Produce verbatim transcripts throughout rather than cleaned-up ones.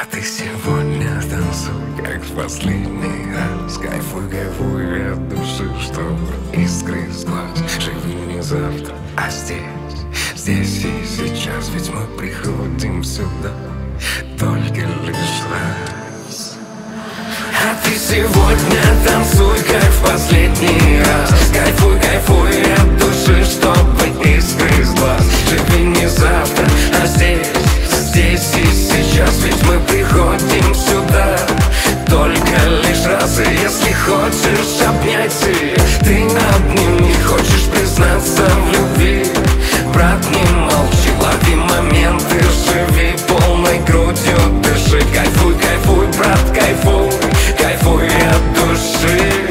ты сегодня танцуй, как в последний раз. Кайфуй, кайфуй от души, чтобы искры с глаз. Живи не завтра, а здесь, здесь и сейчас. Ведь мы приходим сюда только лишь раз. А ты сегодня танцуй, как в последний раз. Кайфуй, кайфуй от души, чтобы искры с глаз. Живи не завтра, а здесь, здесь и сейчас. Ведь мы приходим сюда только лишь раз. И если хочешь обнять ее, ты обними. Хочешь признаться в любви, брат, не молчи. Лови моменты, живи полной грудью, дыши. Кайфуй, кайфуй, брат, кайфуй, кайфуй от души.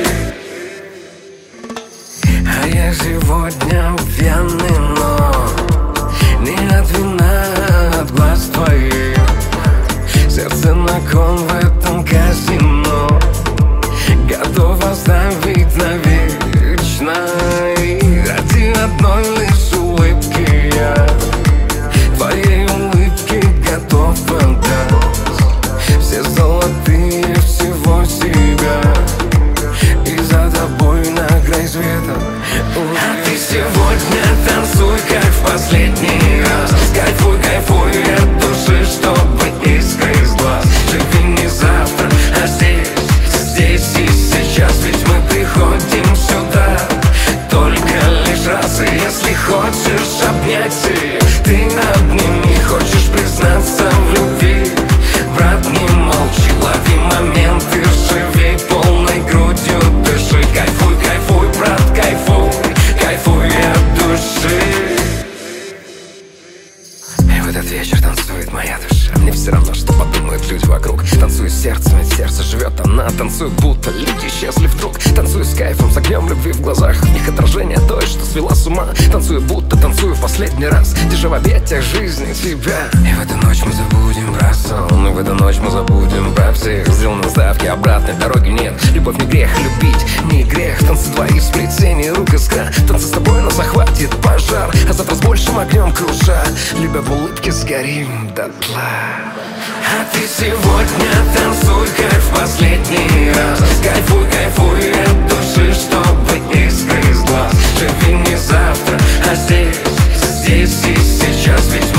А я сегодня пьяный, но не от вина, а от глаз твоих. Сердце на кон в этом казино, готов оставить навечно. И ради одной лишь улыбки я твоей улыбке готов отдать все золотые всего себя. И за тобой на край света. А ты сегодня танцуй, как в последний раз. Кайфуй, кайфуй от души, чтобы искры из глаз. Живи не завтра, а здесь, здесь и сейчас. Ведь мы приходим сюда только лишь раз. И если хочешь обнять ее, ты обними. Хочешь признаться в любви, брат, не молчи. Лови моменты, живи полной грудью, дыши. Кайфуй, кайфуй, брат, кайфуй, кайфуй от души. И в этот вечер танцует моя душа. Мне все равно, что подумают люди вокруг. Танцую сердцем, ведь сердце живет она. Танцую, будто люди исчезли вдруг. Танцую с кайфом, с огнем любви в глазах. В них отражение той, что свела с ума. Танцую, будто танцую в последний раз, держа в объятиях жизни тебя. И в эту ночь мы забудем про сон. И в эту ночь мы забудем про всех. Сделаны ставки, обратной дороги нет. Любовь не грех, любить не грех. Танцы твои в сплетении рук искра. Танцы с тобой нас захватит пожар, а завтра с большим огнем круша. Любя в улыбке сгорим дотла. А ты сегодня танцуй, как в последний раз. Кайфуй, кайфуй от души, чтобы искры из глаз. Живи не завтра, а здесь, здесь и сейчас. Ведь